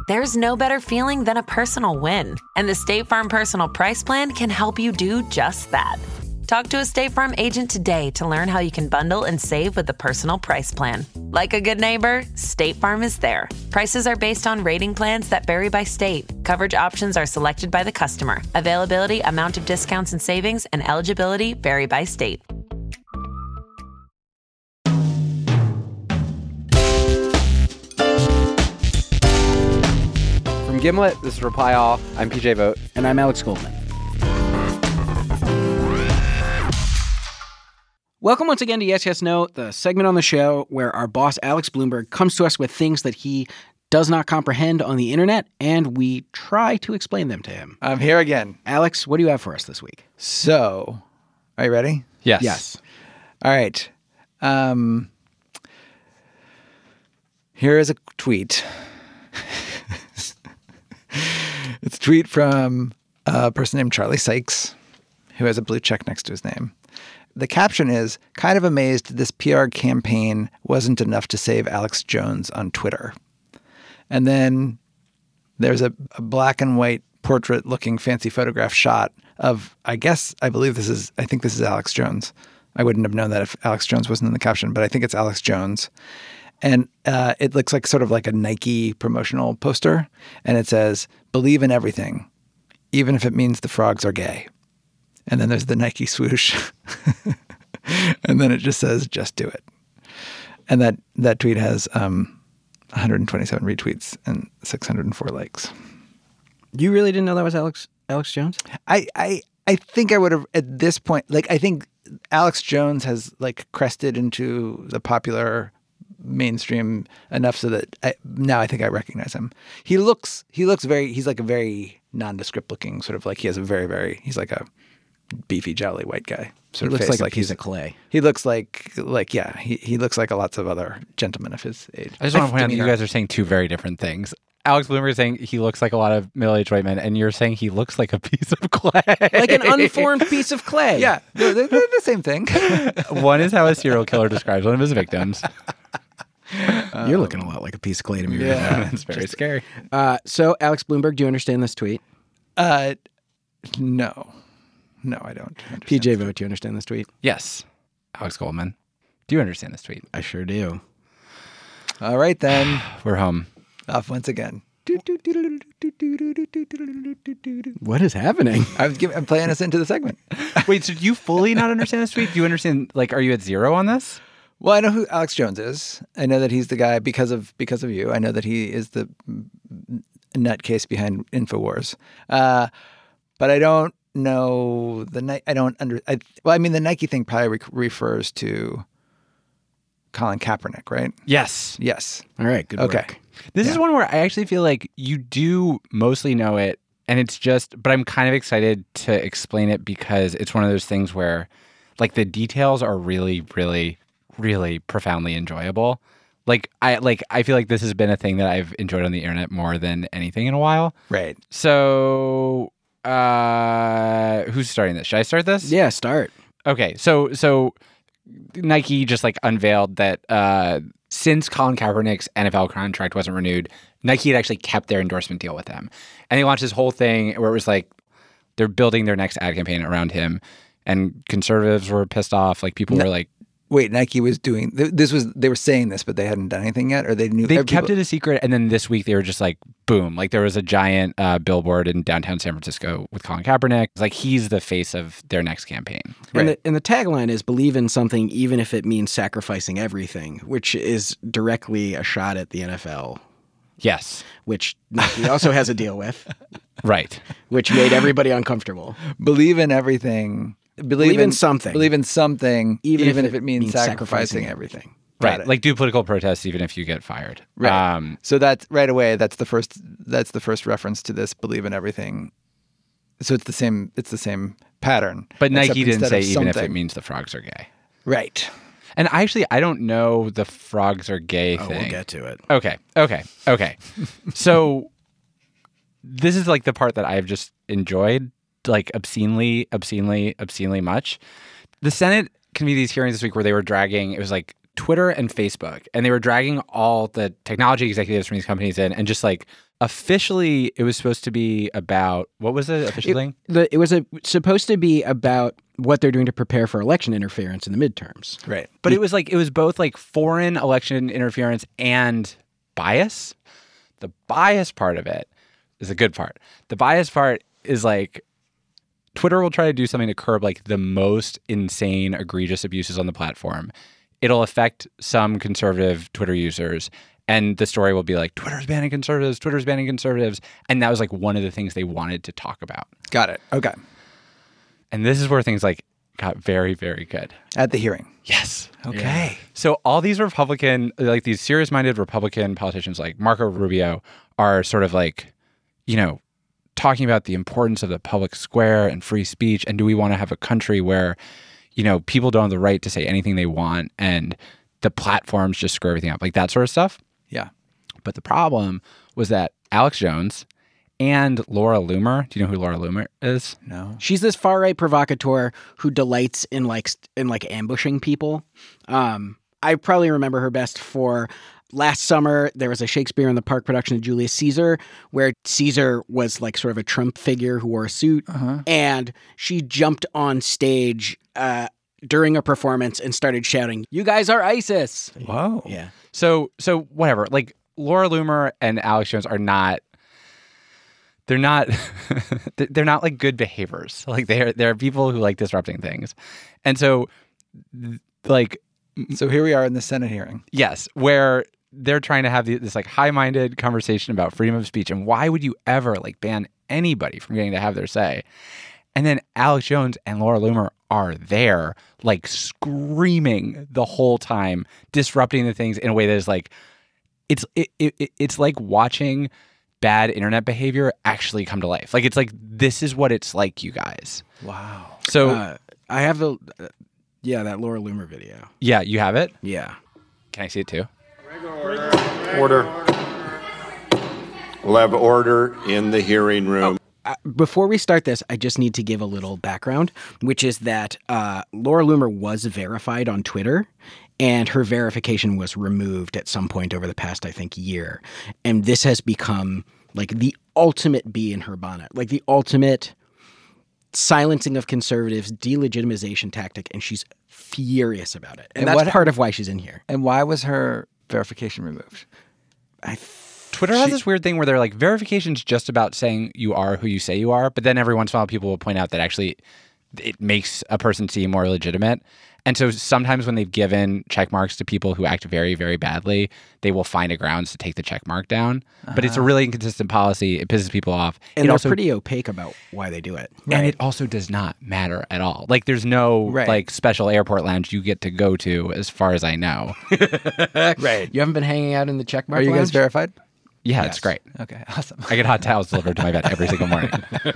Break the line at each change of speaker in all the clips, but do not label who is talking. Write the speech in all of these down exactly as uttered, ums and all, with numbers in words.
There's no better feeling than a personal win. And the State Farm Personal Price Plan can help you do just that. Talk to a State Farm agent today to learn how you can bundle and save with the Personal Price Plan. Like a good neighbor, State Farm is there. Prices are based on rating plans that vary by state. Coverage options are selected by the customer. Availability, amount of discounts and savings, and eligibility vary by state.
From Gimlet, this is Reply All. I'm P J Vogt.
And I'm Alex Goldman. Welcome once again to Yes, Yes, No, the segment on the show where our boss, Alex Blumberg, comes to us with things that he does not comprehend on the internet, and we try to explain them to him.
I'm here again.
Alex, what do you have for us this week?
So, are you ready?
Yes.
Yes.
All right. Um, here is a tweet. It's a tweet from a person named Charlie Sykes, who has a blue check next to his name. The caption is, kind of amazed this P R campaign wasn't enough to save Alex Jones on Twitter. And then there's a, a black and white portrait looking fancy photograph shot of, I guess, I believe this is, I think this is Alex Jones. I wouldn't have known that if Alex Jones wasn't in the caption, but I think it's Alex Jones. And uh, it looks like sort of like a Nike promotional poster. And it says, believe in everything, even if it means the frogs are gay. And then there's the Nike swoosh. And then it just says, just do it. And that, that tweet has um, one hundred twenty-seven retweets and six hundred four likes.
You really didn't know that was Alex Alex Jones?
I, I, I think I would have, at this point, like, I think Alex Jones has, like, crested into the popular mainstream enough so that I, now I think I recognize him. He looks, he looks very, he's like a very nondescript looking, sort of like he has a very, very, he's like a beefy, jolly white guy. Sort
He
of
looks
face,
like a
like
piece
he's
of clay.
He looks like, like, yeah, he, he looks like a lots of other gentlemen of his age.
I just want to point out that you guys are saying two very different things. Alex Blumberg is saying he looks like a lot of middle-aged white men, and you're saying he looks like a piece of clay.
Like an unformed piece of clay.
Yeah, they're, they're the same thing.
One is how a serial killer describes one of his victims.
Um, You're looking a lot like a piece of clay to me.
Yeah,
right
it's very
just,
scary.
Uh, so, Alex Blumberg, do you understand this tweet?
Uh, no. No, I don't.
P J Vogt, do you understand this tweet?
Yes. Alex Goldman, do you understand this tweet?
I sure do.
All right, then.
We're home.
Off once again.
What is happening?
I'm, giving, I'm playing us into the segment.
Wait, so do you fully not understand this tweet? Do you understand, like, are you at zero on this?
Well, I know who Alex Jones is. I know that he's the guy because of because of you. I know that he is the nutcase behind InfoWars. Uh, but I don't know the I don't under. I, well, I mean, the Nike thing probably re- refers to Colin Kaepernick, right?
Yes.
Yes.
All right. Good
okay.
work.
This
Yeah.
is one where I actually feel like you do mostly know it, and it's just, but I'm kind of excited to explain it because it's one of those things where, like, the details are really, really, really profoundly enjoyable. Like, I like I feel like this has been a thing that I've enjoyed on the internet more than anything in a while.
Right.
So, uh, who's starting this? Should I start this?
Yeah, start.
Okay, so so Nike just like unveiled that uh, since Colin Kaepernick's N F L contract wasn't renewed, Nike had actually kept their endorsement deal with him, and they launched this whole thing where it was like they're building their next ad campaign around him, and conservatives were pissed off. Like people
No.
were like,
Wait, Nike was doing this was they were saying this, but they hadn't done anything yet, or they knew
they
every-
kept it a secret, and then this week they were just like, boom! Like there was a giant uh, billboard in downtown San Francisco with Colin Kaepernick. It's like he's the face of their next campaign.
And, the, and the tagline is believe in something even if it means sacrificing everything, which is directly a shot at the N F L,
Yes,
which Nike also has a deal with,
right.
which made everybody uncomfortable.
Believe in everything. Believe,
Believe
in,
in something.
Believe in something,
Even,
even,
if,
if, it means,
means
sacrificing, everything. Got
Right,
it.
like do political protests even if you get fired.
Right.
Um,
So that's right away. That's the first. That's the first reference to this. Believe in everything. So it's the same. It's the same pattern.
but
except
Nike didn't
instead
say
of
even if it
something-
means the frogs are gay.
Right.
And I actually, I don't know the frogs are gay
Oh,
thing.
we'll get to it.
Okay, okay, okay. So this is like the part that I've just enjoyed, like obscenely, obscenely, obscenely much. The Senate convened these hearings this week where they were dragging, it was like Twitter and Facebook, and they were dragging all the technology executives from these companies in, and just like officially, it was supposed to be about what was the official
It,
thing?
the, it was a, supposed to be about what they're doing to prepare for election interference in the midterms.
Right.
But it was like it was both like foreign election interference and bias. The bias part of it is the good part. The bias part is like Twitter will try to do something to curb like the most insane, egregious abuses on the platform. It'll affect some conservative Twitter users, and the story will be like, Twitter's banning conservatives, Twitter's banning conservatives. And that was like one of the things they wanted to talk about.
Got it. Okay.
And this is where things like got very, very good.
At the hearing.
Yes.
Okay.
So all these Republican, like these serious-minded Republican politicians like Marco Rubio are sort of like, you know, talking about the importance of the public square and free speech. And do we want to have a country where, you know, people don't have the right to say anything they want and the platforms just screw everything up, like that sort of stuff?
Yeah.
But the problem was that Alex Jones and Laura Loomer, do you know who Laura Loomer is?
No.
She's this far right provocateur who delights in like st- in like ambushing people. Um, I probably remember her best for last summer. There was a Shakespeare in the Park production of Julius Caesar, where Caesar was like sort of a Trump figure who wore a suit,
Uh-huh.
and she jumped on stage uh, during a performance and started shouting, "You guys are ISIS!"
Whoa.
Yeah.
So, so whatever. Like Laura Loomer and Alex Jones are not. They're not. They're not like good behaviors. Like they're they're people who like disrupting things, and so, like,
So here we are in the Senate hearing.
yes, where they're trying to have this like high-minded conversation about freedom of speech and why would you ever like ban anybody from getting to have their say, and then Alex Jones and Laura Loomer are there like screaming the whole time, disrupting the things in a way that is like, it's it, it it's like watching bad internet behavior actually come to life. Like it's like this is what it's like, you guys.
Wow.
So
Uh, I have the, uh, yeah, that Laura Loomer video.
yeah, you have it.
Yeah.
Can I see it too?
Order. We'll have order in the hearing room.
Uh, before we start this, I just need to give a little background, which is that uh, Laura Loomer was verified on Twitter, and her verification was removed at some point over the past, I think, year. And this has become like the ultimate bee in her bonnet, like the ultimate silencing of conservatives, delegitimization tactic, and she's furious about it. And,
And
that's
what-
part of why she's in here.
And why was her verification removed?
I
Twitter has this weird thing where they're like, verification's just about saying you are who you say you are, but then every once in a while people will point out that actually it makes a person seem more legitimate. And so sometimes when they've given check marks to people who act very, very badly, they will find a grounds to take the check mark down. Uh-huh. But it's a really inconsistent policy. It pisses people off.
And
it
they're
also,
pretty opaque about why they do it.
and it also does not matter at all. Like there's no
Right.
like special airport lounge you get to go to, as far as I know.
Right.
You haven't been hanging out in the check mark
Are you guys
lounge?
verified?
Yeah, it's great.
Okay, awesome.
I get hot towels delivered to my bed every single morning.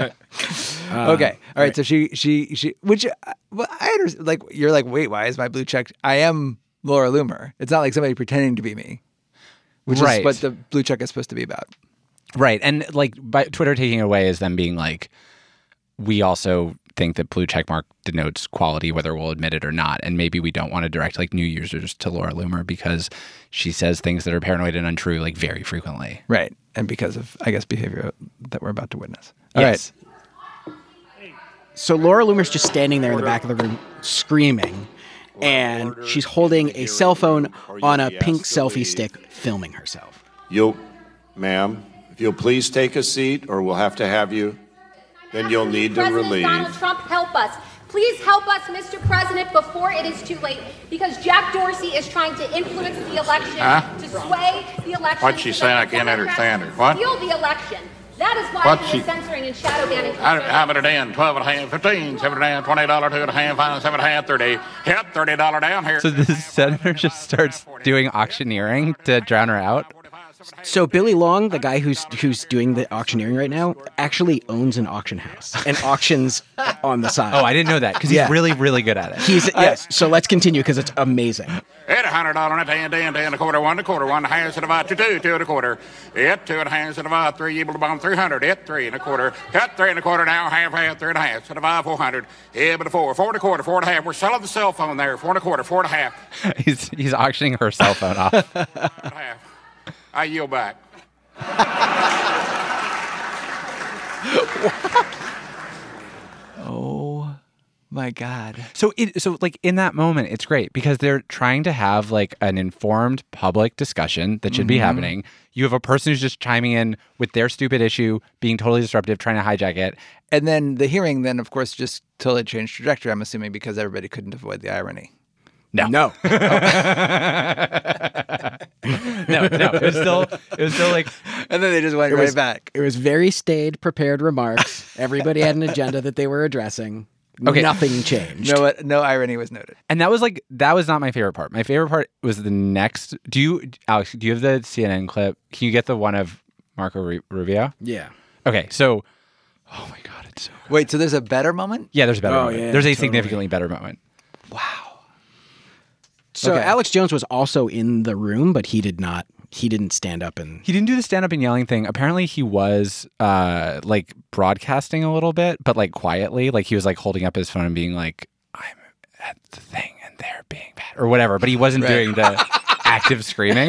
okay, all right. So she, she, she. Which, uh, well, I understand. Like you're like, wait, why is my blue check? I am Laura Loomer. It's not like somebody pretending to be me, which
Right.
is what the blue check is supposed to be about.
Right. And like by Twitter taking it away is them being like, we also think that blue checkmark denotes quality, whether we'll admit it or not. And maybe we don't want to direct like new users to Laura Loomer because she says things that are paranoid and untrue like very frequently.
Right, and because of I guess behavior that we're about to witness. All
Yes.
right.
So Laura Loomer's just standing there in the back of the room screaming, and she's holding a cell phone on a pink selfie stick filming herself.
You'll, ma'am, if you'll please take a seat or we'll have to have you, then you'll need to
President
relieve.
Donald Trump, help us. Please help us, Mister President, before it is too late, because Jack Dorsey is trying to influence the election,
Huh?
to sway the election.
What's she
so
saying?
that
I can't
Democrats
understand her. What?
Steal the election. That is why
What's
he is
she-
censoring and shadow banning.
How, how about a
conservatives.
dan? twelve and a half, fifteen, seven and a half, twenty dollars, two and a half, five, seven and a half, thirty. Yep, thirty dollars down here.
So the senator just starts doing auctioneering to drown her out.
So Billy Long, the guy who's who's doing the auctioneering right now, actually owns an auction house and auctions on the side.
Oh, I didn't know that because he's
Yeah.
really, really good at it.
He's yes. So let's continue because it's amazing.
At a hundred dollar and a ten, ten, ten, a quarter, one, a quarter, one, half, and a five, two, two, two and a quarter. It two and a half, and a five, three, able to bomb three hundred. It three and a quarter. Cut three and a quarter now, half, half, three and a half, and a five, four hundred. Yeah, but a four, four and a quarter, four and a half. We're selling the cell phone there, four and a quarter, four and a half.
he's he's auctioning her cell phone off.
Four and a half. I yield back.
Oh my God.
So it so like in that moment, it's great because they're trying to have like an informed public discussion that should be happening. You have a person who's just chiming in with their stupid issue, being totally disruptive, trying to hijack it.
And then the hearing then, of course, just totally changed trajectory, I'm assuming, because everybody couldn't avoid the irony.
No,
No.
no, no. It was still it was still like
And then they just went
It
right
was-
back.
It was very staid, prepared remarks. Everybody had an agenda that they were addressing.
Okay.
Nothing changed.
No, no irony was noted.
and that was like that was not my favorite part. My favorite part was the next. Do you, Alex? Do you have the C N N clip? Can you get the one of Marco Ru- Rubio?
Yeah.
Okay, so oh my god, it's so good.
Wait, so there's a better moment?
Yeah, there's a better
Oh,
moment.
yeah,
there's a
totally.
significantly better moment.
So
Okay.
Alex Jones was also in the room, but he did not. He didn't stand up and.
He didn't do the stand up and yelling thing. Apparently, he was uh, like broadcasting a little bit, but like quietly. Like he was like holding up his phone and being like, "I'm at the thing and they're being bad" or whatever. But he wasn't doing the active screaming.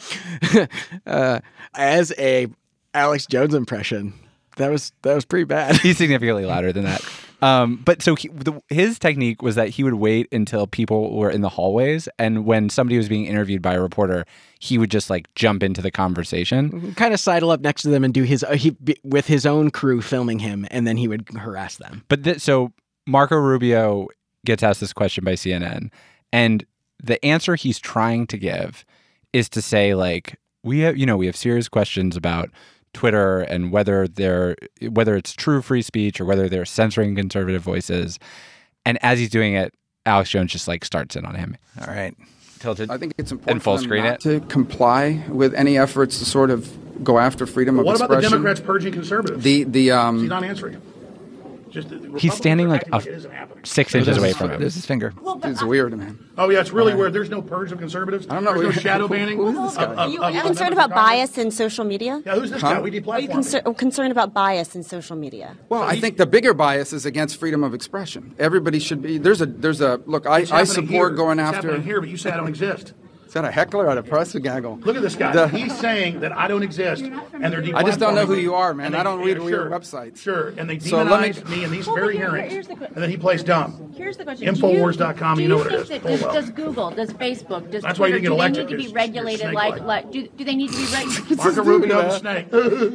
uh, as a Alex Jones impression, that was that was pretty bad.
He's significantly louder than that. Um, but so he, the, his technique was that he would wait until people were in the hallways, and when somebody was being interviewed by a reporter, he would just like jump into the conversation.
Kind of sidle up next to them and do his uh, he be- with his own crew filming him, and then he would harass them.
But th- so Marco Rubio gets asked this question by C N N, and the answer he's trying to give is to say like we have, you know, we have serious questions about Twitter and whether they're whether it's true free speech or whether they're censoring conservative voices. And as he's doing it, Alex Jones just like starts in on him.
All right.
Tilted.
I think it's
And
important
full
for them
screen
not
it.
to comply with any efforts to sort of go after freedom of
What about the
expression.
Democrats purging conservatives?
The the um.
He's not answering. Just the
He's standing like
Republicans are acting
a,
it isn't happening.
six inches away from him.
There's his finger.
It's weird, man.
Oh yeah, it's really weird. There's no purge of conservatives.
I don't know.
There's no shadow
Who-
banning.
who is this guy?
of- of-
Are you,
of-
are you
of
concerned
members
about
of Congress.
bias in social media?
Yeah, who's this
Huh?
guy? We
Are you
deplatformed.
concer- concerned about bias in social media?
Well, I think the bigger bias is against freedom of expression. Everybody should be. There's a there's a look. I,
It's
I
happening
support
here.
going
It's
after.
happening here, but you say I don't exist.
Is that a heckler or a press gaggle?
Look at this guy.
The-
He's saying that I don't exist, and they're deplatforming
I just don't know who
me.
you are, man.
And they-
I don't read
yeah,
weird
sure,
websites.
Sure, and they
So let me-
demonize me in these
Well, but
very
here-
hearings,
here's the que-
and then he plays dumb.
Here's the question.
Infowars dot com,
Do
you know what it
think
is.
that-
Full
Does,
well.
does Google, does Facebook, does
That's why you
Twitter,
didn't get
do
elected.
they need to be
You're-
regulated
you're
like,
snake-like.
like do, do they need to be regulated?
Marco Rubio the snake.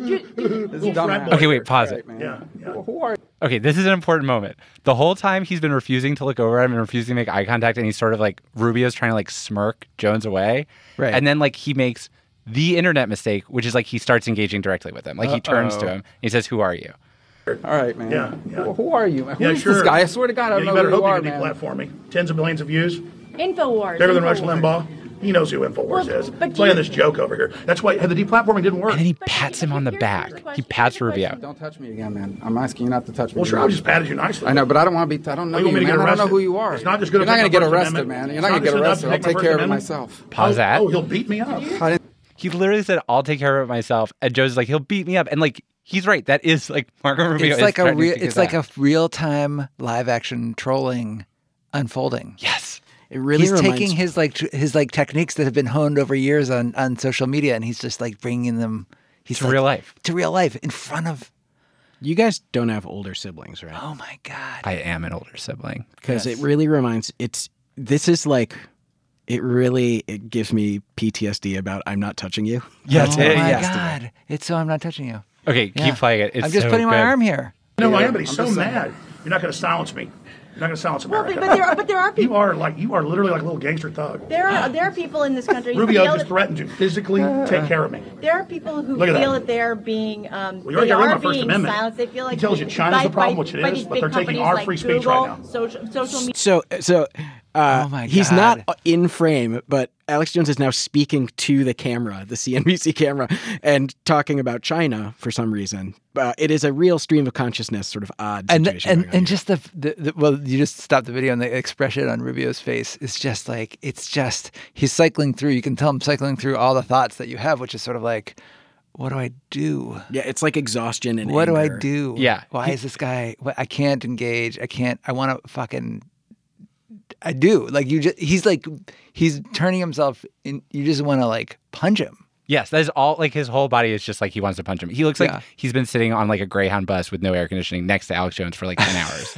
This is dumb, man.
Okay, wait, pause it.
Yeah, yeah.
Who are
Okay, this is an important moment. The whole time he's been refusing to look over at him and refusing to make eye contact, and he's sort of like Rubio's trying to like smirk Jones away.
Right.
And then like he makes the internet mistake, which is like he starts engaging directly with him. Like he turns to him and he says, "Who are you?"
All right, man.
Yeah, yeah.
Who, who are you, man? Who
Yeah,
is
sure.
this guy? I swear to God, I
Yeah,
don't
you
know
better
who you
hope
are,
you can
man.
deplatform me. Tens of millions of views.
Infowars.
Better than Rush
Infowars.
Limbaugh. He knows who Infowars
Well,
is.
but
He's playing
you-
this joke over here. That's why the deplatforming didn't work.
And then he
But
pats
here-
him on the
here's-
back.
here's the
He
question.
pats
Here's the
Rubio.
question.
Don't touch me again, man. I'm asking you not to touch me.
Well, sure, I
again.
just patted you nicely.
I know, but I don't want to be. I don't know
Well,
you,
you want me to
man.
get
I don't know
arrested?
who you are.
It's not just good
You're
to
not
take
going to
my
get
First
arrested,
Amendment.
man. You're
It's
not going to
just
get
enough
arrested.
to
I'll
take my
take
First
care of it
Amendment.
myself.
Pause that.
Oh, he'll beat me up.
He literally said, "I'll take care of it myself." And Joe's like, "He'll beat me up." And like he's right. That is like Marco Rubio.
It's
is
like a
threatening
real.
to kick
It's
his
like a
ass.
real time live action trolling unfolding.
yes.
It really
He's
reminds
taking his like tr- his like techniques that have been honed over years on, on social media, and he's just like bringing them. He's
To
like,
real life.
To real life in front of.
You guys don't have older siblings, right?
Oh my God.
I am an older sibling.
Because
Yes.
it really reminds. It's this is like. It really it gives me P T S D about I'm not touching you.
Yes,
oh
it-
my
yes.
God. It's so I'm not touching you.
Okay, keep
Yeah.
playing it. It's
I'm just
so
putting my
good.
arm here.
No, I am, but he's
I'm
so
just saying.
mad. You're not going to silence me. You're not going to silence
Well,
America.
but, but there are but there are
You
people
are like you are literally like a little gangster thug.
there are there are people in this country who
Rubio
feel
just
that,
threatened to physically take care of me.
there are people who
Look at
feel
that.
that. they're being um,
Well, you already
they
got rid of
are
my First
being
Amendment.
silenced. They feel like
He tells you
by-
China's the
by-
problem, which it
by
is,
these
but
big
they're taking
companies
our
like
free speech
Google,
right now.
Social, social media.
So so uh,
Oh my
he's
God.
not in frame, but Alex Jones is now speaking to the camera, the C N B C camera, and talking about China for some reason. Uh, it is a real stream of consciousness, sort of odd
And
situation.
and,
going on
and
here.
just the, the, the well, you just stop the video and the expression on Rubio's face is just like it's just he's cycling through. You can tell him cycling through all the thoughts that you have, which is sort of like, what do I do?
Yeah, it's like exhaustion and
what
anger.
do I do?
Yeah.
Why is this guy? What, I can't engage. I can't. I want to fucking. I do. Like you just. He's like. He's turning himself. In, you just want to like punch him.
Yes, that is all. Like his whole body is just like he wants to punch him. He looks like
Yeah.
he's been sitting on like a Greyhound bus with no air conditioning next to Alex Jones for like ten hours.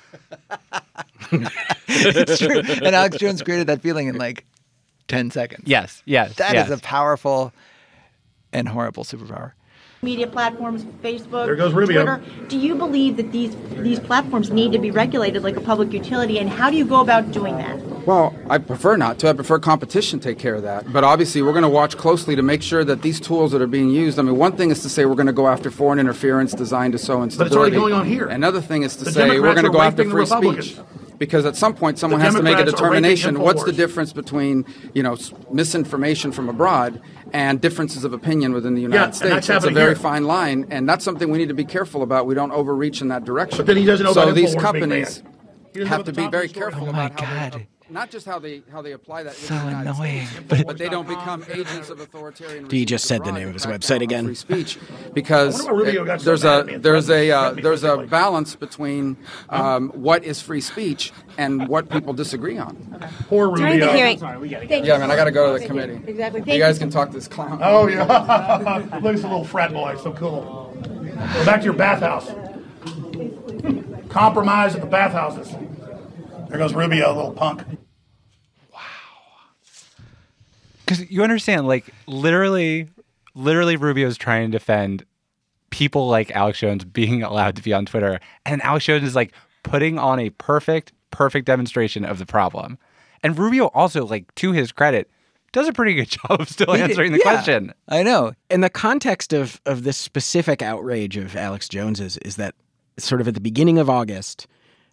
It's true. And Alex Jones created that feeling in like ten seconds.
Yes, yes,
That
yes.
is a powerful and horrible superpower.
Media platforms, Facebook,
There goes Rubio.
Twitter. Do you believe that these these platforms need to be regulated like a public utility, and how do you go about doing that?
Well, I prefer not to. I prefer competition take care of that. But obviously, we're going to watch closely to make sure that these tools that are being used. I mean, one thing is to say we're going to go after foreign interference designed to sow instability.
But it's already going on here.
Another thing is to
The
say we're
Democrats
going to
are
go after
raping the
free
Republicans.
speech. Because at some point, someone
The
has to make a
Democrats are raping
determination. What's the
InfoWars.
difference between, you know, s- misinformation from abroad and differences of opinion within the United
Yeah, and
States?
that's
It's a
happening
very
here.
fine line, and that's something we need to be careful about. We don't overreach in that direction.
But then he doesn't know
so
about
these
InfoWars being
companies
banned. He doesn't know
have
about
to
the
be
top
very
of the story.
careful
Oh my
about how
God.
they, not just how they how they apply that
So
in the United
annoying.
States,
But-
but they don't become agents of authoritarian.
He just
regimes
said the
abroad
name of
to
his
crack
website
down on
again.
Free speech, because
I wonder why Rubio
it-
got so
there's
mad
a
at me and
there's
threatened me-
a uh,
threatened me
there's a
physically.
balance between um, what is free speech and what people disagree on.
Poor
During the
Rubio.
hearing,
Thank
Yeah,
you.
man, I got to go to the
Thank
committee.
you. Exactly.
You
Thank
guys
you.
can talk to this clown.
Oh, yeah. Look at this little frat boy. So cool. Go back to your bathhouse. Compromise at the bathhouses. There goes Rubio, little punk.
Because you understand, like literally, literally, Rubio's trying to defend people like Alex Jones being allowed to be on Twitter, and Alex Jones is like putting on a perfect, perfect demonstration of the problem. And Rubio also, like to his credit, does a pretty good job of still
He did-
answering the
yeah.
question.
I know.
In the context of of this specific outrage of Alex Jones's is that sort of at the beginning of August,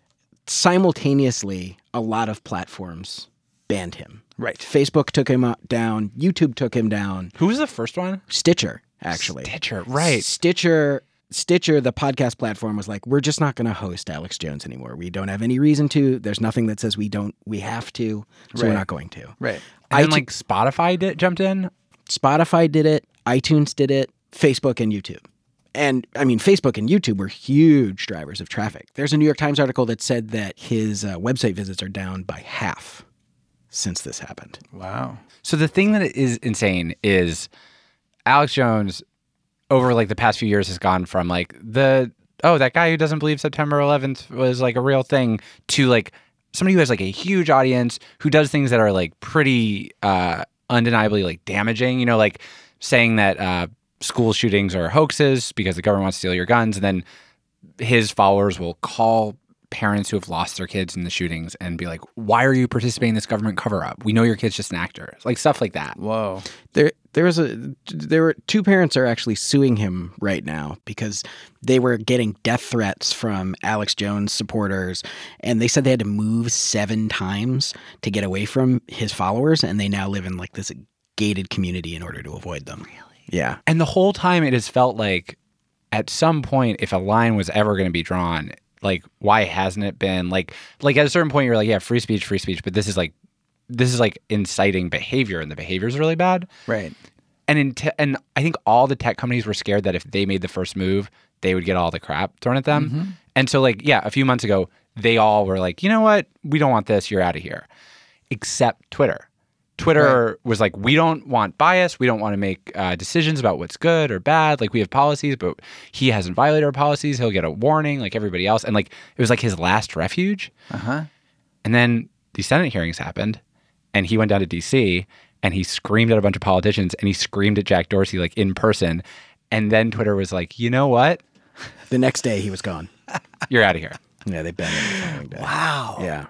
simultaneously, a lot of platforms banned him.
Right.
Facebook took him uh, down. YouTube took him down.
Who was the first one?
Stitcher, actually.
Stitcher, right.
Stitcher, Stitcher, the podcast platform was like, we're just not going to host Alex Jones anymore. We don't have any reason to. There's nothing that says we don't. We have to. So we're
Right.
not going to.
Right.
And then
iTunes-
like Spotify did, jumped in.
Spotify did it. iTunes did it. Facebook and YouTube. And I mean, Facebook and YouTube were huge drivers of traffic. There's a New York Times article that said that his uh, website visits are down by half since this happened.
Wow.
So the thing that is insane is Alex Jones over like the past few years has gone from like the oh that guy who doesn't believe September eleventh was like a real thing to like somebody who has like a huge audience who does things that are like pretty uh, undeniably like damaging. You know, like saying that uh, school shootings are hoaxes because the government wants to steal your guns, and then his followers will call parents who have lost their kids in the shootings and be like, why are you participating in this government cover-up? We know your kid's just an actor. Like stuff like that.
Whoa.
There, there was a, there were two parents are actually suing him right now because they were getting death threats from Alex Jones supporters, and they said they had to move seven times to get away from his followers, and they now live in like this gated community in order to avoid them. Really? Yeah.
And the whole time it has felt like at some point, if a line was ever going to be drawn, like why hasn't it been like like at a certain point you're like, yeah, free speech, free speech, but this is like this is like inciting behavior, and the behavior is really bad.
Right.
And in te- and I think all the tech companies were scared that if they made the first move, they would get all the crap thrown at them.
Mm-hmm.
And so like, yeah, a few months ago, they all were like, you know what? We don't want this. You're out of here. Except Twitter. Twitter was like, we don't want bias. We don't want to make uh, decisions about what's good or bad. Like we have policies, but he hasn't violated our policies. He'll get a warning like everybody else. And like, it was like his last refuge.
Uh-huh.
And then the Senate hearings happened, and he went down to D C and he screamed at a bunch of politicians, and he screamed at Jack Dorsey like in person. And then Twitter was like, you know what?
The next day he was gone.
You're out of here.
Yeah, they banned him the following day.
Wow.
Yeah.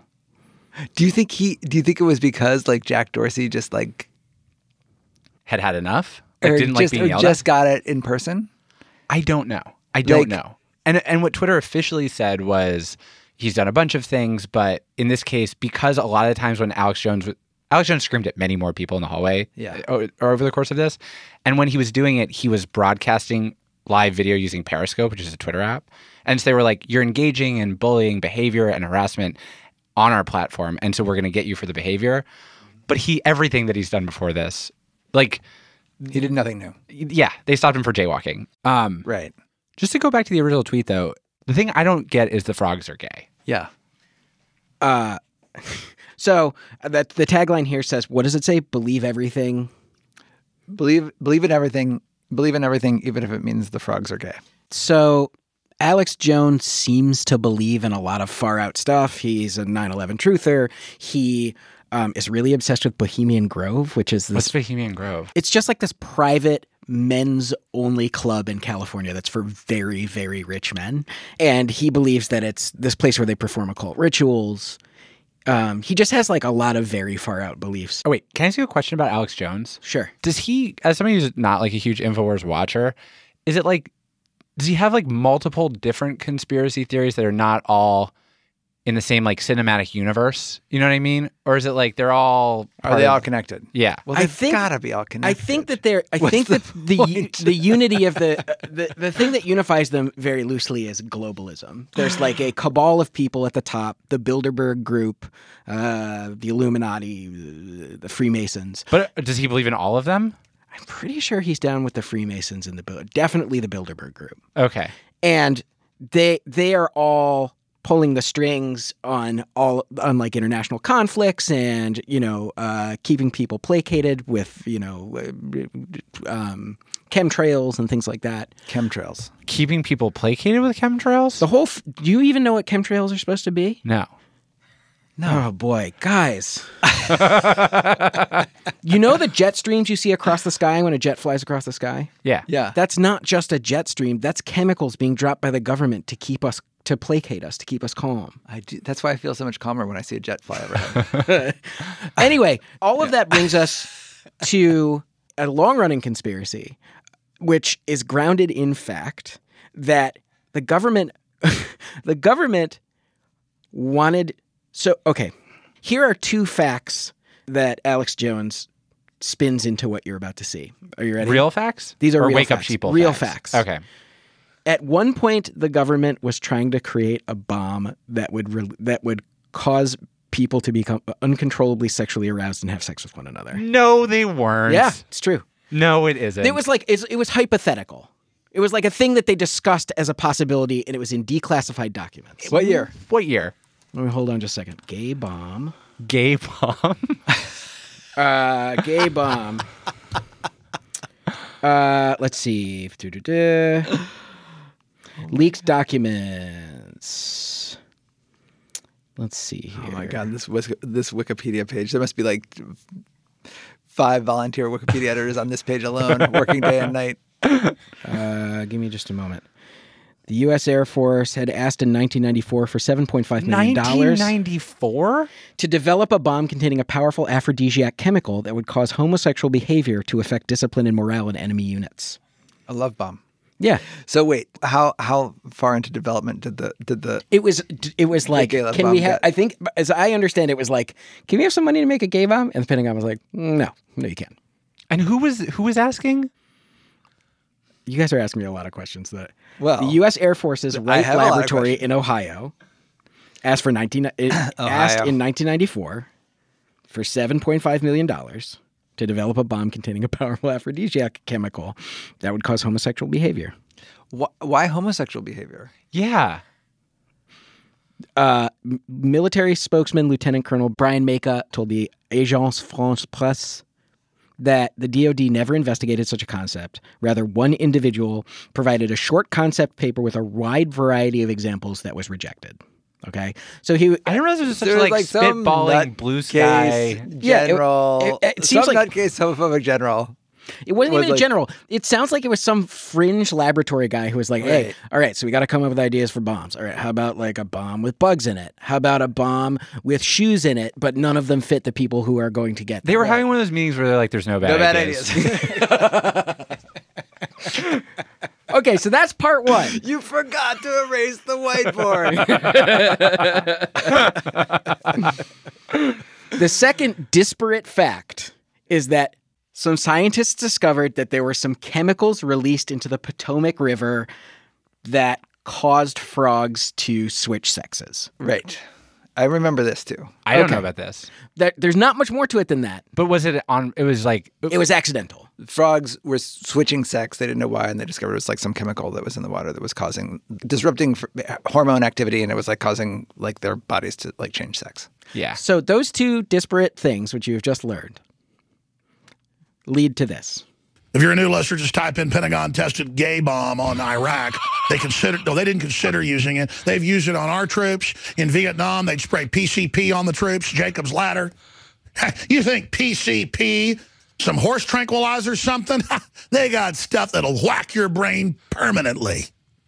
Do you think he? Do you think it was because like Jack Dorsey just like
Had had enough? Like
or
didn't
just,
like being
or
yelled
just
at?
got it in person?
I don't know. I don't
Like-
know. And and what Twitter officially said was he's done a bunch of things, but in this case, because a lot of the times when Alex Jones Alex Jones screamed at many more people in the hallway
Yeah.
o- or over the course of this. And when he was doing it, he was broadcasting live video using Periscope, which is a Twitter app. And so they were like, you're engaging in bullying behavior and harassment on our platform. And so we're going to get you for the behavior. But he, everything that he's done before this, like,
He did nothing new.
yeah, they stopped him for jaywalking. Um,
Right.
Just to go back to the original tweet, though, the thing I don't get is the frogs are gay.
Yeah.
Uh, so that the tagline here says, what does it say? Believe everything.
Believe believe in everything. Believe in everything, even if it means the frogs are gay.
So Alex Jones seems to believe in a lot of far out stuff. He's a nine eleven truther. He um, is really obsessed with Bohemian Grove, which is this.
What's Bohemian Grove?
It's just like this private men's only club in California that's for very, very rich men. And he believes that it's this place where they perform occult rituals. Um, he just has like a lot of very far out beliefs.
Oh, wait, can I ask you a question about Alex Jones?
Sure.
Does he, as somebody who's not like a huge InfoWars watcher, is it like, does he have like multiple different conspiracy theories that are not all in the same like cinematic universe? You know what I mean? Or is it like they're all
Are
part
they
of-
all connected?
Yeah.
Well,
I
they've
think-
gotta be all
I
connected.
think that they're. I
What's
think
the
that the
point?
the unity of the, uh, the the thing that unifies them very loosely is globalism. There's like a cabal of people at the top: the Bilderberg Group, uh, the Illuminati, the Freemasons.
But does he believe in all of them?
I'm pretty sure he's down with the Freemasons and the Bil- definitely the Bilderberg Group,
Okay.
and they they are all pulling the strings on all on like international conflicts and you know uh, keeping people placated with you know uh, um, chemtrails and things like that.
Chemtrails.
Keeping people placated with chemtrails?
The whole. F- do you even know what chemtrails are supposed to be?
No.
No. Oh boy, guys. You know the jet streams you see across the sky when a jet flies across the sky?
Yeah.
Yeah.
That's not just a jet stream. That's chemicals being dropped by the government to keep us to placate us, to keep us calm.
I do, that's why I feel so much calmer when I see a jet fly overhead.
Anyway, all of that brings us to a long-running conspiracy, which is grounded in fact that the government, the government wanted. So, okay, here are two facts that Alex Jones spins into what you're about to see. Are you ready?
Real facts?
These are
or
real
wake
facts.
up sheeple
Real
facts.
facts.
Okay.
At one point, the government was trying to create a bomb that would re- that would cause people to become uncontrollably sexually aroused and have sex with one another.
No, they weren't.
Yeah, it's true.
No, it isn't.
It was like it's, it was hypothetical. It was like a thing that they discussed as a possibility, and it was in declassified documents.
What year?
What year?
Let me hold on just a second. Gay bomb.
Gay bomb.
Uh, gay bomb. Uh, let's see. Du-du-du. Leaked documents. Let's see here.
Oh my God, this Wis- this Wikipedia page. There must be like five volunteer Wikipedia editors on this page alone, working day and night.
Uh, give me just a moment. The U S Air Force had asked in nineteen ninety-four for seven point five million dollars
nineteen ninety-four?
to develop a bomb containing a powerful aphrodisiac chemical that would cause homosexual behavior to affect discipline and morale in enemy units.
A love bomb.
Yeah.
So wait, how how far into development did the did the
It was it was like,
gay love
can
bomb
we have,
get?
I think, as I understand it, was like, can we have some money to make a gay bomb? And the Pentagon was like, no, no, you can't.
And who was who was asking?
You guys are asking me a lot of questions. That
Well,
the U S Air Force's Wright
have a lot of
Laboratory
questions.
in Ohio asked for nineteen it asked in nineteen ninety-four for seven point five million dollars to develop a bomb containing a powerful aphrodisiac chemical that would cause homosexual behavior.
wh- why homosexual behavior?
Yeah.
Uh, m- military spokesman Lieutenant Colonel Brian Maka told the Agence France Presse that the D O D never investigated such a concept. Rather, one individual provided a short concept paper with a wide variety of examples that was rejected. Okay, so he.
I didn't realize it was such
There
a,
was
like,
some
spitballing blue sky.
nutcase
Yeah, it-
general.
it- it seems
some
like-
nutcase homophobic general.
It wasn't
was
even a
like-
general. It sounds like it was some fringe laboratory guy who was like, hey,
Right.
all right, so we got to come up with ideas for bombs. All right, how about like a bomb with bugs in it? How about a bomb with shoes in it, but none of them fit the people who are going to get them?
They were having one of those meetings where they're like, there's no bad
No bad
ideas.
ideas.
Okay, so that's part one.
You forgot to erase the whiteboard.
The second disparate fact is that some scientists discovered that there were some chemicals released into the Potomac River that caused frogs to switch sexes.
Right. I remember this too.
I don't
Okay.
know about this.
That, there's not much more to it than that.
But was it on, it was like,
It was accidental.
Frogs were switching sex. They didn't know why, and they discovered it was like some chemical that was in the water that was causing, disrupting f- hormone activity, and it was like causing like their bodies to like change sex.
yeah.
So those two disparate things, which you've just learned, lead to this.
If you're a new listener, just type in Pentagon tested gay bomb on Iraq. They consider no, they didn't consider using it. They've used it on our troops. In Vietnam, they'd spray P C P on the troops, Jacob's Ladder. You think P C P, some horse tranquilizer, something? They got stuff that'll whack your brain permanently.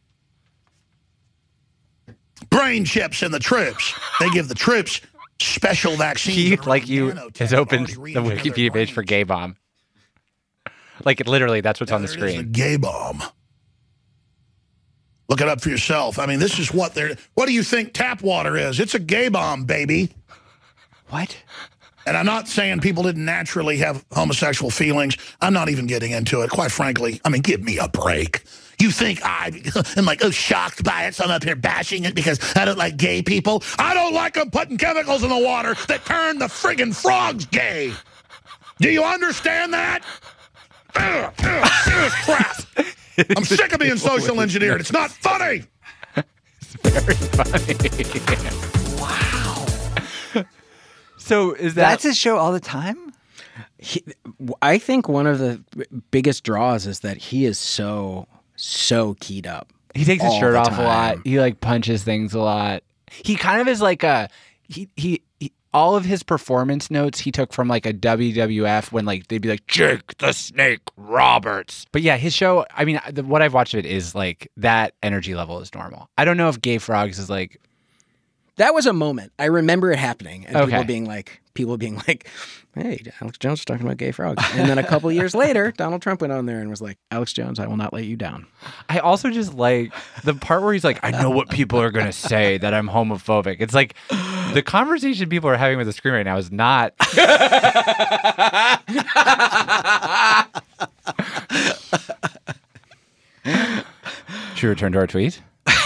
Brain chips in the troops. They give the troops special vaccines.
He, like you, has opened the Wikipedia page for gay bomb. Like, it, literally, that's what's on the
There it is,
screen.
a gay bomb. Look it up for yourself. I mean, this is what they're... What do you think tap water is? It's a gay bomb, baby.
What?
And I'm not saying people didn't naturally have homosexual feelings. I'm not even getting into it, quite frankly. I mean, give me a break. You think I am like, oh, shocked by it, so I'm up here bashing it because I don't like gay people? I don't like them putting chemicals in the water that turn the friggin' frogs gay. Do you understand that? Ugh, ugh, ugh, crap. I'm sick of being social engineered. It's not funny.
It's very funny.
Wow.
So is that...
That's his show all the time?
He, I think one of the biggest draws is that he is so, so keyed up.
He takes his
all
shirt
the
off a lot.
time.
He like punches things a lot. He kind of is like a he, he he all of his performance notes he took from like a W W F when like they'd be like Jake the Snake Roberts. But yeah, his show, I mean, the, what I've watched of it is like that energy level is normal. I don't know if Gay Frogs is like
That was a moment. I remember it happening and
Okay.
people being like, people being like, hey, Alex Jones is talking about gay frogs. And then a couple years later, Donald Trump went on there and was like, Alex Jones, I will not let you down.
I also just like the part where he's like, I know what people are going to say that I'm homophobic. It's like the conversation people are having with the screen right now is not. Should we return to our tweet?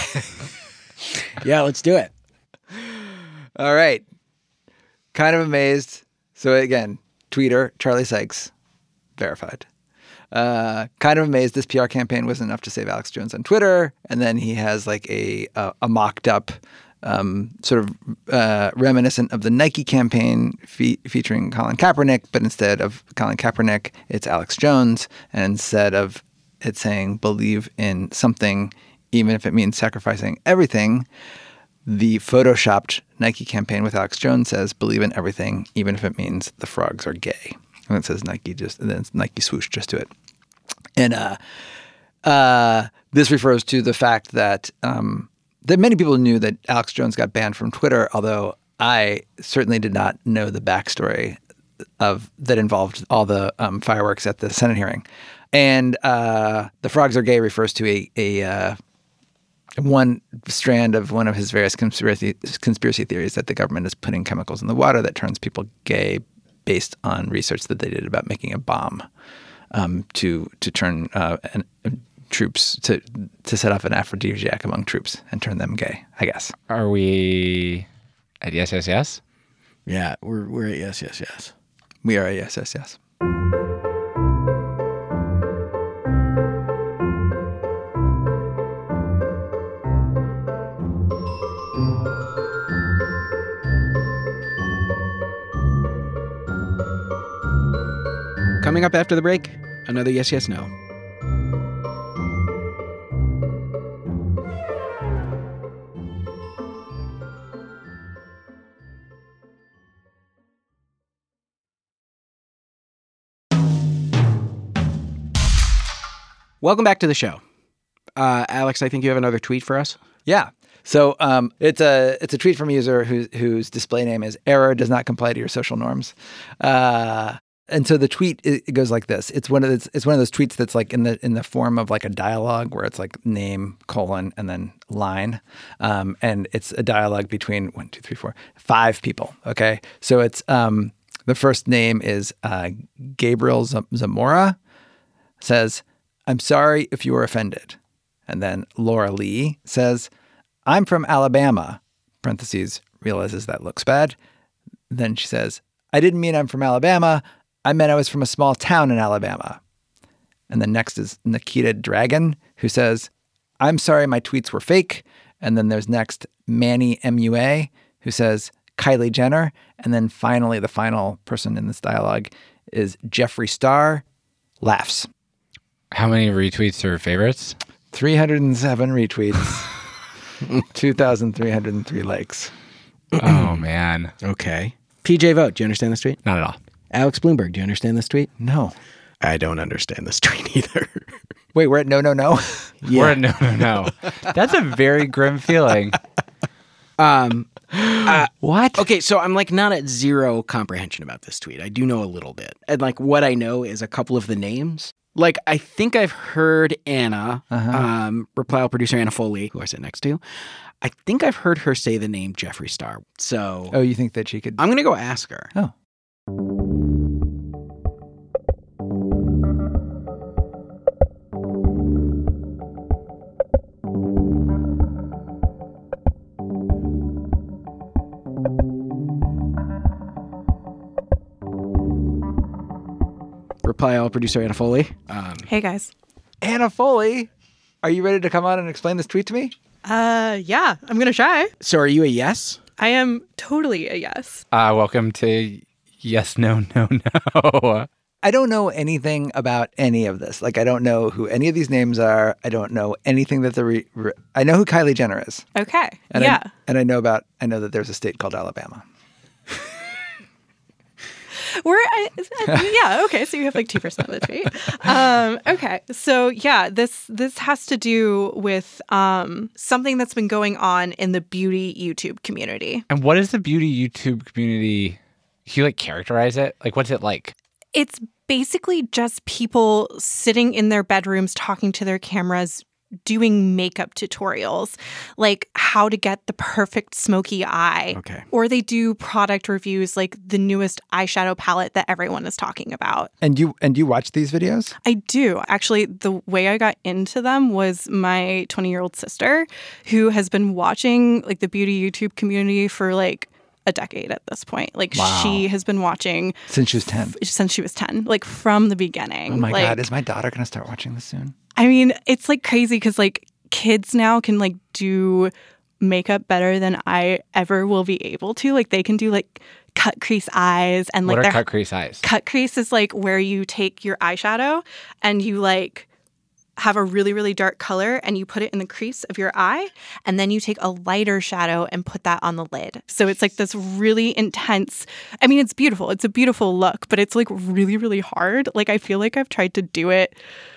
Yeah, let's do it.
All right. Kind of amazed. So again, tweeter, Charlie Sykes, verified. Uh, kind of amazed this P R campaign wasn't enough to save Alex Jones on Twitter. And then he has like a a, a mocked up um, sort of uh, reminiscent of the Nike campaign fe- featuring Colin Kaepernick, but instead of Colin Kaepernick, it's Alex Jones. And instead of it saying believe in something, even if it means sacrificing everything, the photoshopped Nike campaign with Alex Jones says believe in everything, even if it means the frogs are gay. And it says Nike just, and then it's Nike swoosh just to it. And uh, uh, this refers to the fact that um, that many people knew that Alex Jones got banned from Twitter, although I certainly did not know the backstory of that involved all the um, fireworks at the Senate hearing. And uh, the frogs are gay refers to a a uh, one strand of one of his various conspiracy conspiracy theories that the government is putting chemicals in the water that turns people gay, based on research that they did about making a bomb um, to to turn uh, an, uh, troops to to set off an aphrodisiac among troops and turn them gay. I guess.
Are we at yes, yes, yes?
Yeah, we're we're at yes, yes, yes.
We are at yes, yes, yes.
Coming up after the break, another yes, yes, no. Welcome back to the show. Uh, Alex, I think you have another tweet for us.
Yeah. So um, it's a it's a tweet from a user whose whose display name is error does not comply to your social norms. Uh, And so the tweet it, it goes like this. It's one of it's, it's one of those tweets that's like in the in the form of like a dialogue where it's like name colon and then line, um, and it's a dialogue between one, two, three, four, five people. Okay, so it's um, the first name is uh, Gabriel Z- Zamora. Says, "I'm sorry if you were offended," and then Laura Lee says, "I'm from Alabama." Parentheses realizes that looks bad. Then she says, "I didn't mean I'm from Alabama. I meant I was from a small town in Alabama." And then next is Nikita Dragon, who says, "I'm sorry my tweets were fake." And then there's next Manny M U A, who says, "Kylie Jenner." And then finally, the final person in this dialogue is Jeffree Star, laughs.
How many retweets or favorites?
three hundred seven retweets, two thousand three hundred three likes.
Oh, man.
Okay. P J Vogt, do you understand this tweet?
Not at all.
Alex Bloomberg, do you understand this tweet?
No.
I don't understand this tweet either.
Wait, we're at no, no, no?
Yeah. We're at no, no, no. That's a very grim feeling.
Um, uh,
what?
Okay, so I'm like not at zero comprehension about this tweet. I do know a little bit. And like what I know is a couple of the names. Like I think I've heard Anna,
Uh-huh.
um, Reply All producer Anna Foley, who I sit next to. I think I've heard her say the name Jeffree Star. So
Oh, you think that she could?
I'm going to go ask her.
Oh.
Reply All producer Anna Foley. Um,
Hey, guys.
Anna Foley, are you ready to come on and explain this tweet to me?
Uh, yeah, I'm going to try.
so are you a yes?
I am totally a yes.
Uh, welcome to Yes, No, No, No.
I don't know anything about any of this. Like, I don't know who any of these names are. I don't know anything that the. Re- re- I know who Kylie Jenner is.
Okay.
And
yeah.
I, and I know about. I know that there's a state called Alabama.
We're, I, yeah, okay. So you have like two percent of the tweet. Um, okay. So yeah, this this has to do with um, something that's been going on in the beauty YouTube community.
And what is the beauty YouTube community? Can you like characterize it? Like, what's it like?
It's basically just people sitting in their bedrooms talking to their cameras, doing makeup tutorials, like how to get the perfect smoky eye.
Okay.
Or they do product reviews, like the newest eyeshadow palette that everyone is talking about.
And you and you watch these videos?
I do. Actually, the way I got into them was my twenty-year-old sister, who has been watching like the beauty YouTube community for like a decade at this point. Like
Wow.
she has been watching
Since she was ten.
f- since she was ten, like from the beginning.
Oh my
like,
God. Is my daughter going to start watching this soon?
I mean, it's like crazy because like kids now can like do makeup better than I ever will be able to. Like they can do like cut crease eyes and like
what are
their
cut crease eyes?
cut crease is like where you take your eyeshadow and you like have a really, really dark color and you put it in the crease of your eye and then you take a lighter shadow and put that on the lid. So it's like this really intense, I mean, it's beautiful. It's a beautiful look, but it's like really, really hard. Like I feel like I've tried to do it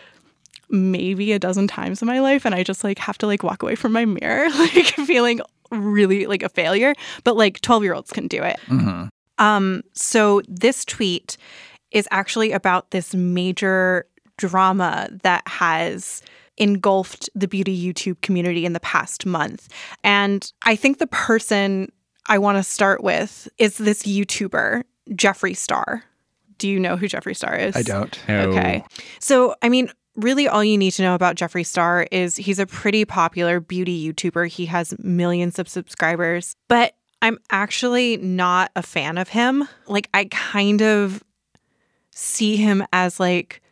maybe a dozen times in my life and I just like have to like walk away from my mirror, like feeling really like a failure. But like twelve year olds can do it.
Mm-hmm.
Um, so this tweet is actually about this major drama that has engulfed the beauty YouTube community in the past month. And I think the person I want to start with is this YouTuber, Jeffree Star. Do you know who Jeffree Star is?
I don't.
No.
Okay. So, I mean, really all you need to know about Jeffree Star is he's a pretty popular beauty YouTuber. He has millions of subscribers, but I'm actually not a fan of him. Like, I kind of see him as like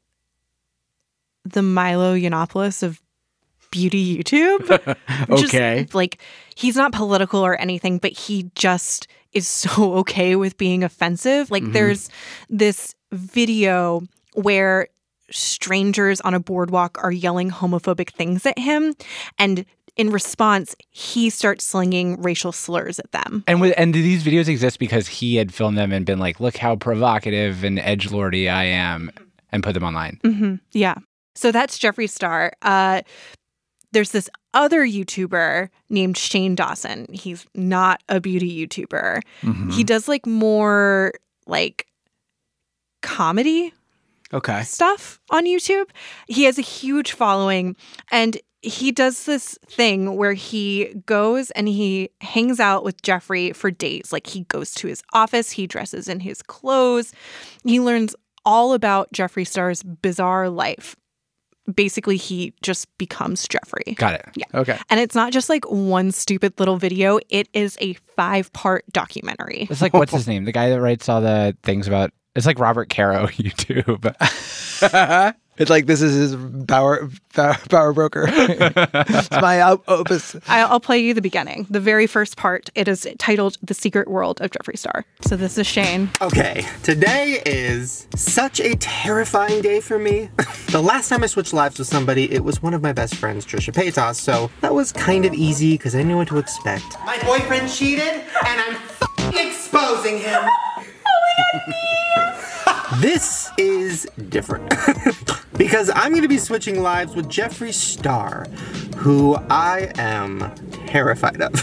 the Milo Yiannopoulos of beauty YouTube.
Okay.
Just, like, he's not political or anything, but he just is so okay with being offensive. Like,
Mhm.
there's this video where strangers on a boardwalk are yelling homophobic things at him, and in response, he starts slinging racial slurs at them.
And with, and do these videos exist because he had filmed them and been like, look how provocative and edgelordy I am, and put them online?
Mm-hmm. Yeah. So that's Jeffree Star. Uh, there's this other YouTuber named Shane Dawson. He's not a beauty YouTuber.
Mhm.
He does like more like comedy
Okay.
stuff on YouTube. He has a huge following, and he does this thing where he goes and he hangs out with Jeffree for days. Like, he goes to his office, he dresses in his clothes, he learns all about Jeffree Star's bizarre life. Basically, he just becomes Jeffree.
Got it.
Yeah.
Okay.
And it's not just like one stupid little video. It is a five-part documentary.
It's like, what's his name? The guy that writes all the things about, it's like Robert Caro YouTube.
It's like, this is his power power, power broker. It's my op- opus.
I'll, I'll play you the beginning. The very first part. It is titled The Secret World of Jeffree Star. So this is Shane.
Okay, today is such a terrifying day for me. The last time I switched lives with somebody, it was one of my best friends, Trisha Paytas, so that was kind of easy because I knew what to expect. My boyfriend cheated, and I'm f***ing exposing him. Oh my God. This is different because I'm going to be switching lives with Jeffree Star, who I am terrified of.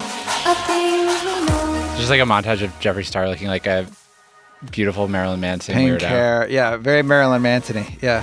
Just like a montage of Jeffree Star looking like a beautiful Marilyn Manson
Pink
weirdo.
hair. Yeah, very Marilyn Manson-y. Yeah.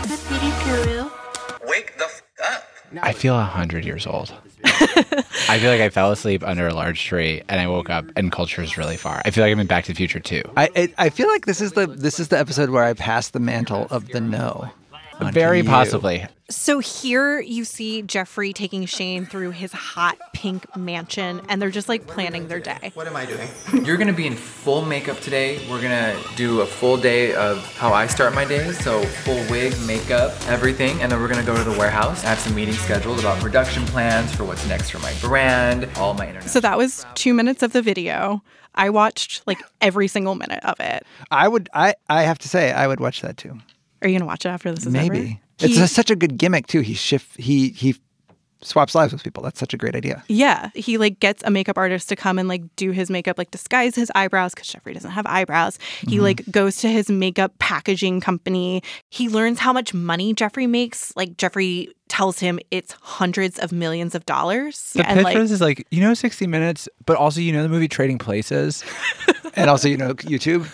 Wake the f*** up.
I feel a hundred years old. I feel like I fell asleep under a large tree and I woke up and culture is really far. I feel like I'm in Back to the Future too.
I I, I feel like this is the this is the episode where I pass the mantle of the no. onto
Very
you.
possibly.
So here you see Jeffree taking Shane through his hot pink mansion, and they're just like planning their day.
What am I doing?
You're gonna be in full makeup today. We're gonna do a full day of how I start my day. So full wig, makeup, everything. And then we're gonna go to the warehouse. I have some meetings scheduled about production plans for what's next for my brand, all my internet.
So that was two minutes of the video. I watched like every single minute of it.
I would I I have to say I would watch that too.
Are you gonna watch it after this is
Maybe.
over?
It's
He-
a, such a good gimmick too. He shift he he swaps lives with people. That's such a great idea.
Yeah, he like gets a makeup artist to come and like do his makeup, like disguise his eyebrows because Jeffree doesn't have eyebrows. He
Mm-hmm.
like goes to his makeup packaging company. He learns how much money Jeffree makes. Like Jeffree tells him it's hundreds of millions of dollars.
The
and
pitch
like
for this is like, you know, sixty minutes, but also, you know, the movie Trading Places.
And also, you know, YouTube.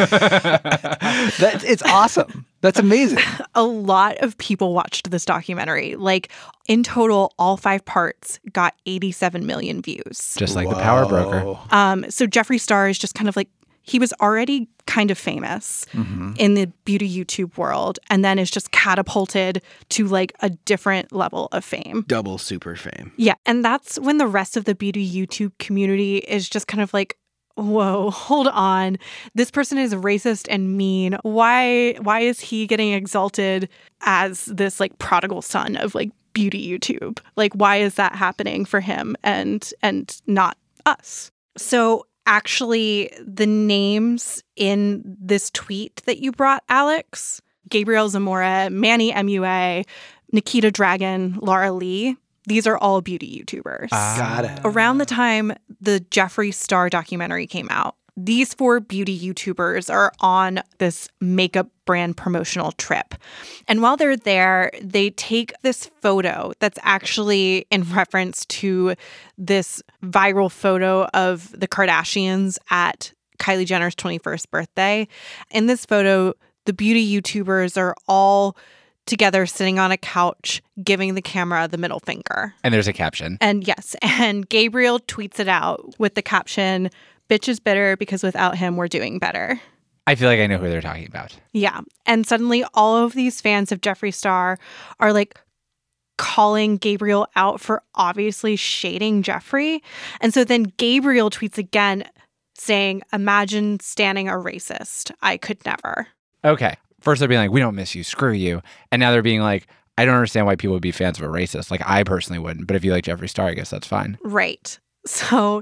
That's it's awesome. That's amazing.
a lot of people watched this documentary. Like in total, all five parts got eighty-seven million views.
Just like the Power Broker.
Um, so Jeffree Star is just kind of like, he was already kind of famous
Mm-hmm.
in the beauty YouTube world, and then is just catapulted to like a different level of fame.
Double super fame.
Yeah. And that's when the rest of the beauty YouTube community is just kind of like, whoa, hold on. This person is racist and mean. Why why is he getting exalted as this like prodigal son of like beauty YouTube? Like, why is that happening for him and and not us? So actually, the names in this tweet that you brought, Alex, Gabriel Zamora, Manny M U A, Nikita Dragon, Laura Lee, these are all beauty YouTubers.
Got it.
Around the time the Jeffree Star documentary came out, these four beauty YouTubers are on this makeup brand promotional trip. And while they're there, they take this photo that's actually in reference to this viral photo of the Kardashians at Kylie Jenner's twenty-first birthday. In this photo, the beauty YouTubers are all together sitting on a couch, giving the camera the middle finger.
And there's a caption.
And yes, and Gabriel tweets it out with the caption, "Bitch is bitter because without him, we're doing better."
I feel like I know who they're talking about.
Yeah. And suddenly all of these fans of Jeffree Star are like calling Gabriel out for obviously shading Jeffree. And so then Gabriel tweets again saying, "Imagine standing a racist. I could never."
Okay. First they're being like, we don't miss you, screw you. And now they're being like, I don't understand why people would be fans of a racist. Like, I personally wouldn't. But if you like Jeffree Star, I guess that's fine.
Right. So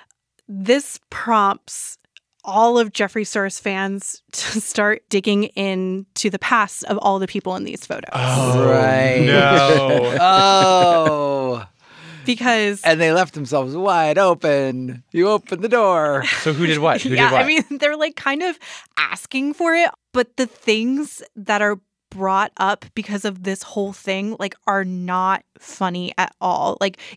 this prompts all of Jeffree Star's fans to start digging into the past of all the people in these photos.
Oh,
right.
No.
Oh.
Because
And they left themselves wide open. You opened the door.
So who did what? Who
yeah,
did what?
I mean, they're like kind of asking for it, but the things that are brought up because of this whole thing like are not funny at all. Like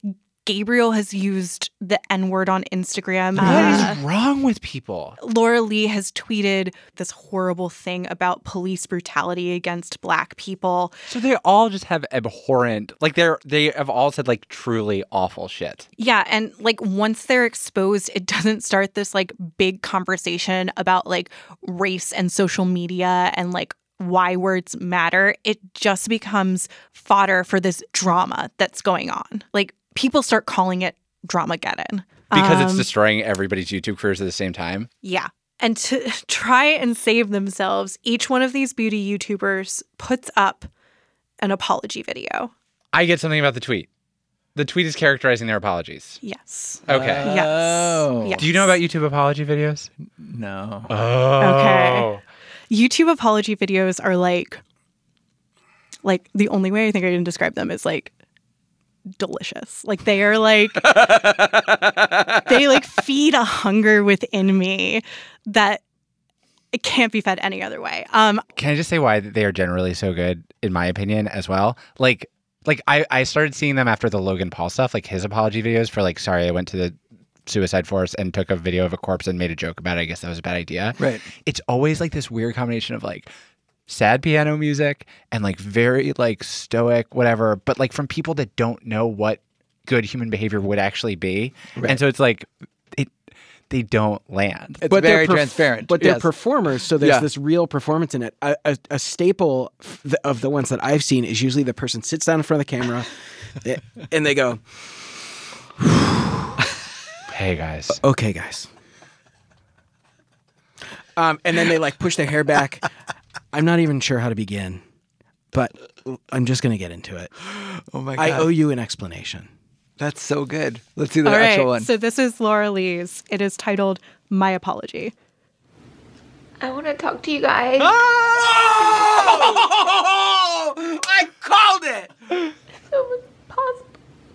Gabriel has used the N-word on Instagram.
What
Uh,
is wrong with people?
Laura Lee has tweeted this horrible thing about police brutality against Black people.
So they all just have abhorrent, like they're they have all said like truly awful shit.
Yeah, and like once they're exposed, it doesn't start this like big conversation about like race and social media and like why words matter. It just becomes fodder for this drama that's going on. Like people start calling it Dramageddon.
Because
Um,
it's destroying everybody's YouTube careers at the same time.
Yeah. And to try and save themselves, each one of these beauty YouTubers puts up an apology video.
I get something about the tweet. The tweet is characterizing their apologies.
Yes.
Okay.
Yes. Yes.
Do you know about YouTube apology videos?
No.
Oh.
Okay. YouTube apology videos are like, like the only way I think I can describe them is like delicious. Like they are like, they like feed a hunger within me that it can't be fed any other way. Um,
Can I just say why they are generally so good, in my opinion, as well? Like, like I, I started seeing them after the Logan Paul stuff, like his apology videos for like, sorry, I went to the Suicide Force and took a video of a corpse and made a joke about it. I guess that was a bad idea.
Right.
It's always like this weird combination of like sad piano music and like very like stoic, whatever, but like from people that don't know what good human behavior would actually be.
Right.
And so it's like, it, they don't land.
It's
But
very
they're perf-
transparent.
But they're
Yes.
performers, so there's
Yeah.
this real performance in it. A, a, a staple f- the- of the ones that I've seen is usually the person sits down in front of the camera eh, and they go,
Hey guys.
okay, guys. Um, and then they like push their hair back. I'm not even sure how to begin, but I'm just going to get into it.
Oh my God.
I owe you an explanation.
That's so good. Let's see the
all
actual
right,
one.
so this is Laura Lee's. It is titled My Apology.
I want to talk to you guys.
Oh! I called it!
So was possible.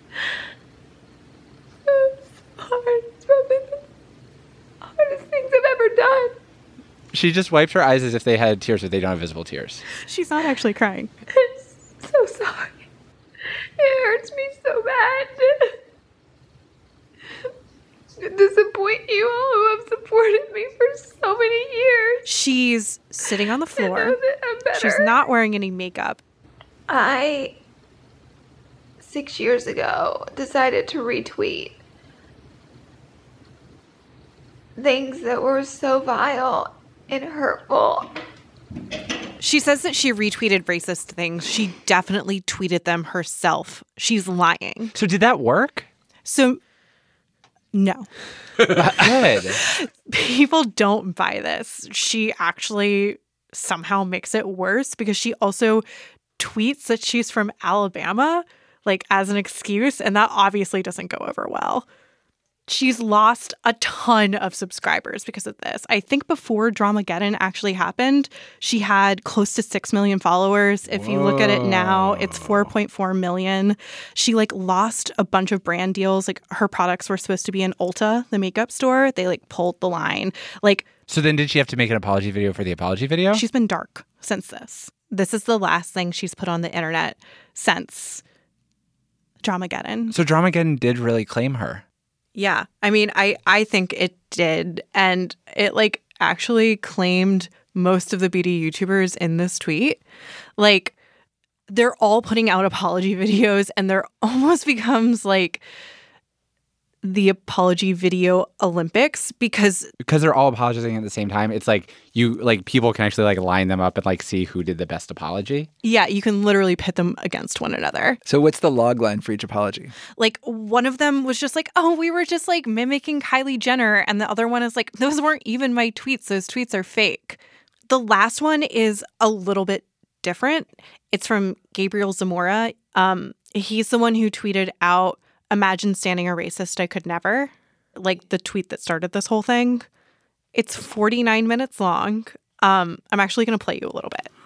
It's hard. It's probably the hardest things I've ever done.
She just wiped her eyes as if they had tears, but they don't have visible tears.
She's not actually crying.
I'm so sorry. It hurts me so bad to disappoint you all who have supported me for so many years.
She's sitting on the
I
floor.
know that I'm better.
She's not wearing any makeup.
I, six years ago, decided to retweet things that were so vile and hurtful.
She says that she retweeted racist things. She definitely tweeted them herself. She's lying.
So did that work?
So, no.
Good.
People don't buy this. She actually somehow makes it worse because she also tweets that she's from Alabama, like as an excuse, and that obviously doesn't go over well. She's lost a ton of subscribers because of this. I think before Dramageddon actually happened, she had close to six million followers. If you look at it now, it's four point four million. She like lost a bunch of brand deals. Like her products were supposed to be in Ulta, the makeup store. They like pulled the line. Like
So then did she have to make an apology video for the apology video?
she's been dark since this. This is the last thing she's put on the internet since Dramageddon.
So Dramageddon did really claim her.
Yeah. I mean, I, I think it did. And it like actually claimed most of the beauty YouTubers in this tweet. Like they're all putting out apology videos and there almost becomes like the apology video Olympics because
Because they're all apologizing at the same time. It's like you like people can actually like line them up and like see who did the best apology.
yeah, you can literally pit them against one another.
So what's the log line for each apology?
Like one of them was just like, oh, we were just like mimicking Kylie Jenner. And the other one is like, those weren't even my tweets. Those tweets are fake. The last one is a little bit different. It's from Gabriel Zamora. Um, he's the one who tweeted out, imagine standing a racist I could never. Like the tweet that started this whole thing. It's forty-nine minutes long. Um, I'm actually going to play you a little bit.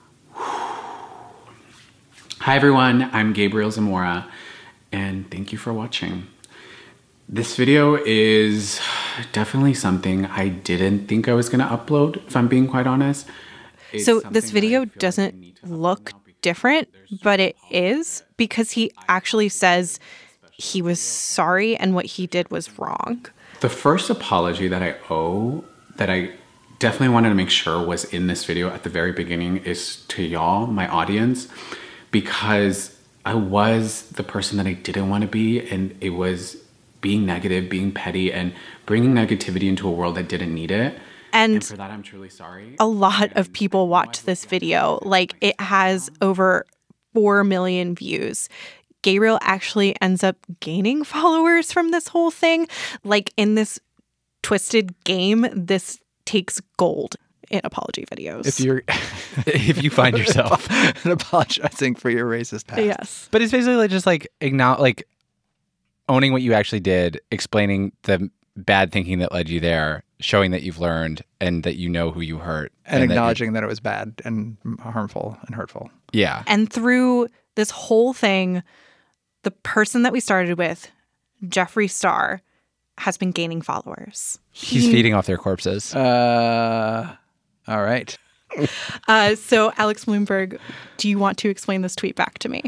Hi everyone, I'm Gabriel Zamora, and thank you for watching. This video is definitely something I didn't think I was going to upload, if I'm being quite honest. It's
So
something
this video doesn't look different, but it is because he actually says he was sorry and what he did was wrong.
The first apology that I owe, that I definitely wanted to make sure was in this video at the very beginning, is to y'all, my audience, because I was the person that I didn't want to be, and it was being negative, being petty, and bringing negativity into a world that didn't need it.
And,
and for that, I'm truly sorry.
A lot of people watched this video. Like, it has over four million views. Gabriel actually ends up gaining followers from this whole thing. Like, in this twisted game, this takes gold in apology videos.
If you're,
if you find yourself
apologizing for your racist past.
Yes.
But it's basically like just like acknowledge, like owning what you actually did, explaining the bad thinking that led you there, showing that you've learned and that you know who you hurt.
And,
and
acknowledging that, that it was bad and harmful and hurtful.
Yeah.
And through this whole thing, the person that we started with, Jeffree Star, has been gaining followers.
He's he, feeding off their corpses.
Uh, all right.
uh, so, Alex Bloomberg, do you want to explain this tweet back to me?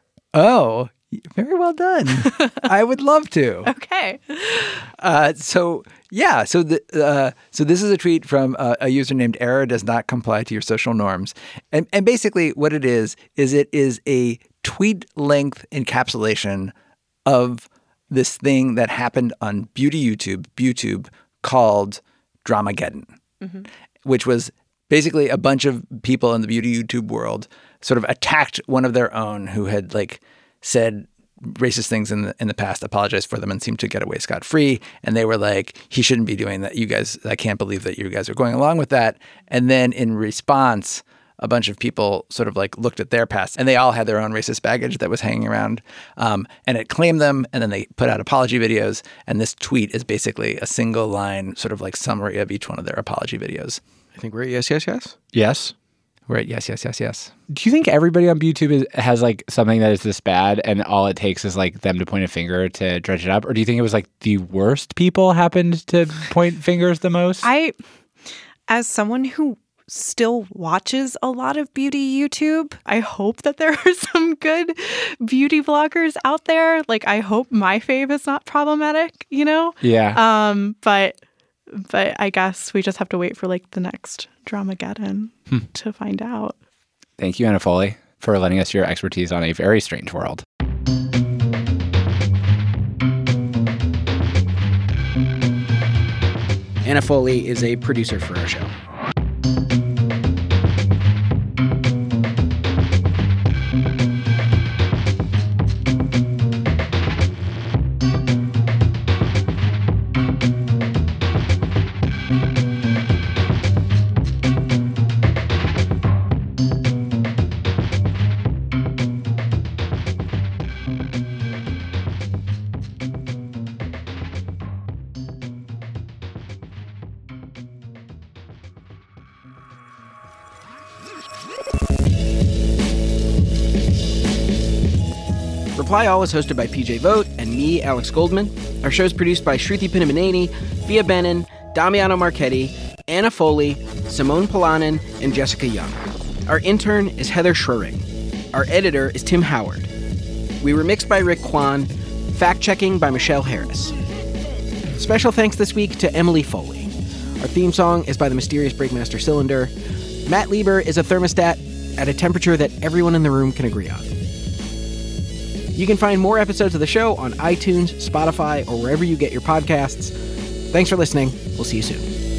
Oh, very well done. I would love to.
Okay.
Uh, so, yeah. So, the, uh, so this is a tweet from uh, a user named Error Does Not Comply to Your Social Norms. And, and basically what it is, is it is a tweet-length encapsulation of this thing that happened on beauty YouTube, YouTube, called Dramageddon, mm-hmm. which was basically a bunch of people in the beauty YouTube world sort of attacked one of their own who had like said racist things in the in the past, apologized for them, and seemed to get away scot-free. And they were like, he shouldn't be doing that. You guys, I can't believe that you guys are going along with that. And then in response, a bunch of people sort of like looked at their past, and they all had their own racist baggage that was hanging around. Um, and it claimed them, and then they put out apology videos. And this tweet is basically a single line sort of like summary of each one of their apology videos.
I think we're at yes, yes, yes.
Yes.
We're at yes, yes, yes, yes.
Do you think everybody on YouTube is, has like something that is this bad and all it takes is like them to point a finger to dredge it up? Or do you think it was like the worst people happened to point fingers the most?
I, as someone who still watches a lot of beauty YouTube, I hope that there are some good beauty vloggers out there. Like, I hope my fave is not problematic, you know?
Yeah.
Um, but but I guess we just have to wait for like the next Dramageddon hmm. to find out.
Thank you, Anna Foley, for lending us your expertise on a very strange world.
Anna Foley is a producer for our show. Reply All is hosted by P J Vogt and me, Alex Goldman. Our show is produced by Shruti Pinamaneni, Fia Benin, Damiano Marchetti, Anna Foley, Simone Polanen, and Jessica Young. Our intern is Heather Schroering. Our editor is Tim Howard. We were mixed by Rick Kwan, fact-checking by Michelle Harris. Special thanks this week to Emily Foley. Our theme song is by the mysterious Breakmaster Cylinder. Matt Lieber is a thermostat at a temperature that everyone in the room can agree on. You can find more episodes of the show on iTunes, Spotify, or wherever you get your podcasts. Thanks for listening. We'll see you soon.